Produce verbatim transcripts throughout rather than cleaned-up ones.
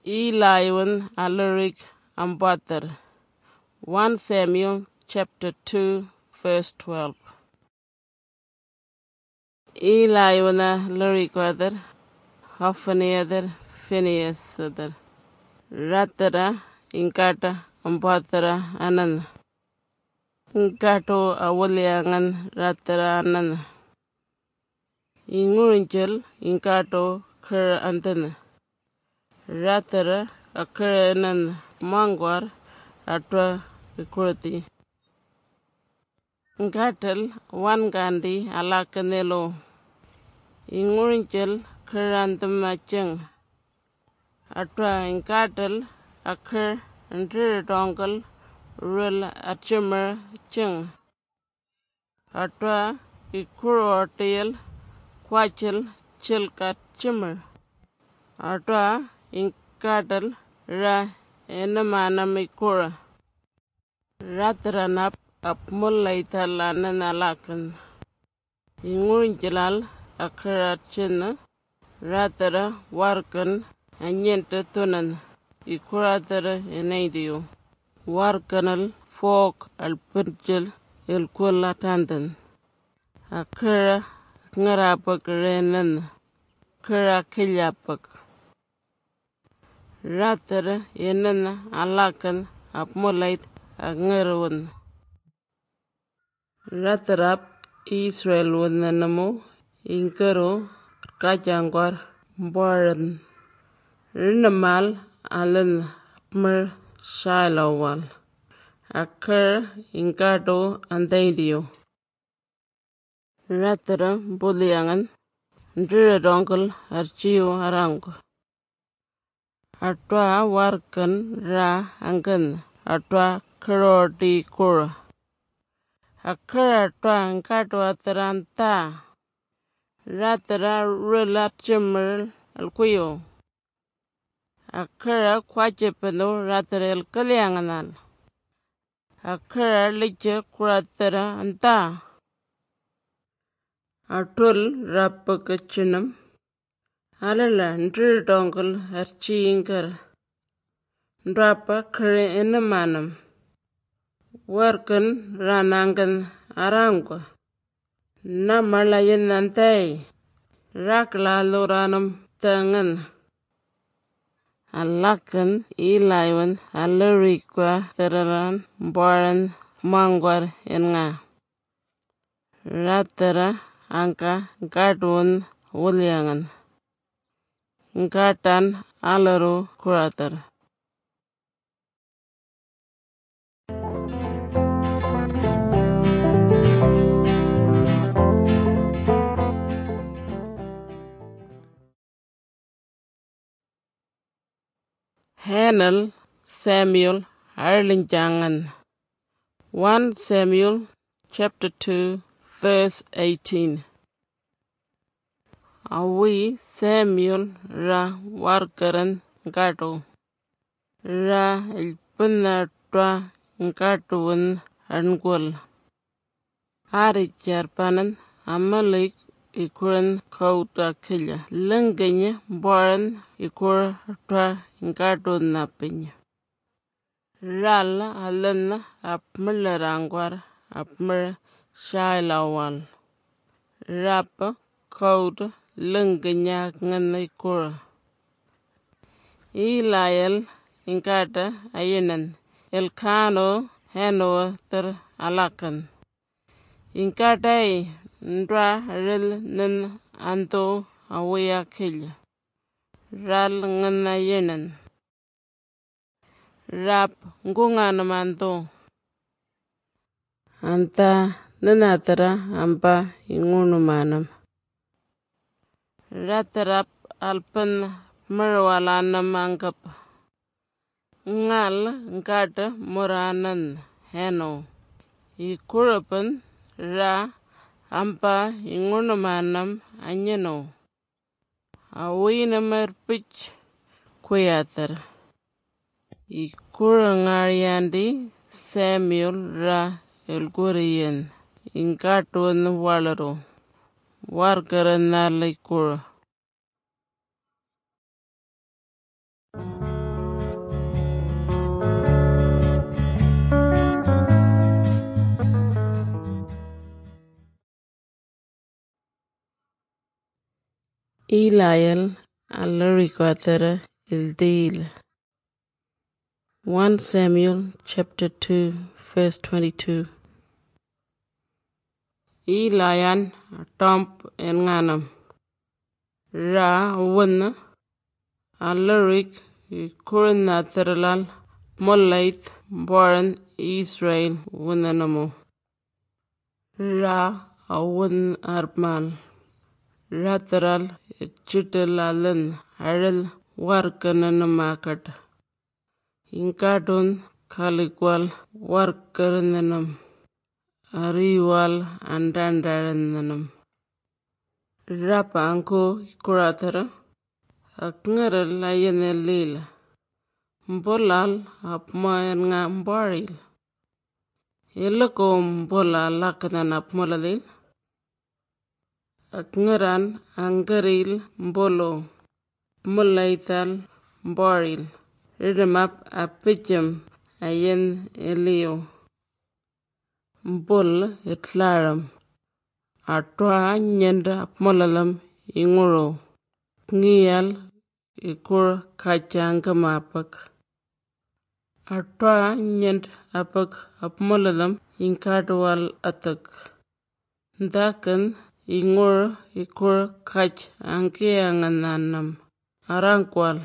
Eliwan Alaric Ambatar. First Samuel chapter two verse twelve. Eliwan Alaric Adar, Hophani Adar, Phineas Adar. Ratara Inkata Ambatara Anan. Inkato Awaliangan Ratara Anan. Ingurinchel Inkato Kur Antan. Ratara Akuranan Mangwar Atwa Kurati. Inkatel Wan Gandhi Alakanelo. Ingurinchel Kurantamacheng. Atwa Inkatel Akur Andridongal Ril Achimer Cheng. Atwa Ikuro Kwachel Chilkat Chimmer. Atwa Inkatel Ra Enamanam Ikura. Ratranap Apmulaital Analakan. Ingurinjalal Akurachina. Ratara Warkan Anyenta Tunan. Ikuratara Enadio. Warkanal Folk Alpurjil Ilkulatandan. Akura Ngarapak Renan. Kura Kilyapak. Ratara Yenana Alakan Apmulait Agnerun. Ratarap Israel Wunanamu Inkaro Kajangwar Boran. Rinamal Alan Apmer Shilawal. Akur Inkado Andadio. Ratara Buliangan. Ndiradongal Archio Arango. Atwa Warkan Ra Angan. Atwa Kurodi Kura. Akura Atwa Ankato Ataranta. Ratara Relachimmer Alquio. Akura Quachepano Ratara El Kalianganal. Akura Liche Kuratara Anta. Atul Rapakachinam. Alala Ndiradongal Archi Inkar. Drapa Kure Enamanam. Warkan Ranangan Arangwa. Namalayan Nantai. Rakla Loranam Tangan. Alakan Eliwan Alarikwa Tararan Boran Mangwar Enga. Ratara Anka Gadwun Wuliangan. Ngatan Alaru Kuratar. Hanel Samuel Arlinjangan. First Samuel chapter two verse eighteen. Awi Samuel ra warkaran gato. Ra ilpunatwa ngatuan angul. Ari jarpanan Amalek ikuran kauta killa. Lenganya boran ikur twa ngatuan napinya. Rala alana apmila rangwar apmir shailawal. Rapa kauta lenganya nganaikur. Eliel Inkata Ayanan. Elkano Hanoa ter Alakan. Inkatai Ndra Ril Nin Anto Awaya Killa. Ral Nganayanan. Rap Ngunganamando. Anta Nanatara Ampa Ingunumanam. Ratarap Alpan Merwalanam Angkap. Ngal Ngata Moranan Heno. Ikurapan Ra Ampa Ingunumanam Anyano. Awinamerpich Kuyatar. Ikurangariandi Samuel Ra Elgurian. Inkatuan Walaro. Warkaran Nalikura. Eliel alarikwatara ildil. First Samuel chapter two verse twenty-two. Elian tomp en nganam. Ra wunna alarik kurnataralal mollait boran Israel wunnanamo. Ra awun armal. Rataral chitalalan aral warkananamakat. Inkatun kalikwal warkarananam. Ariwal andandarananam. Rapa anko kuratara. Akngaral ayanelil. Mbolal apmayan nga mbaril. Ilako mbolal lakanan apmolalil. Akngaran angaril mbolo. Mulaital mbaril. Ridamap apicham ayen elio. Mbol itlaram. Atwa nyenda apmolalam inguro. Ngiyal ikur kachangamapak. Atwa nyend apak apmolalam inkatwal atak. Ndakan ingur ikur kach angkiangananam. Arankwal.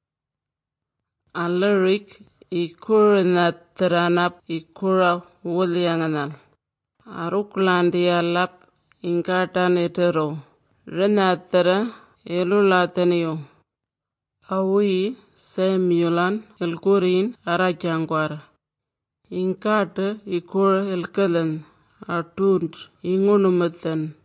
Alarik ikur natranap ikura wulianganal. Aruklandialap inkatan etero. Renatara elulataniyo. Awi Samuelan elkurin arachangwar. Inkata ikur elkalan atunj ingunumatan.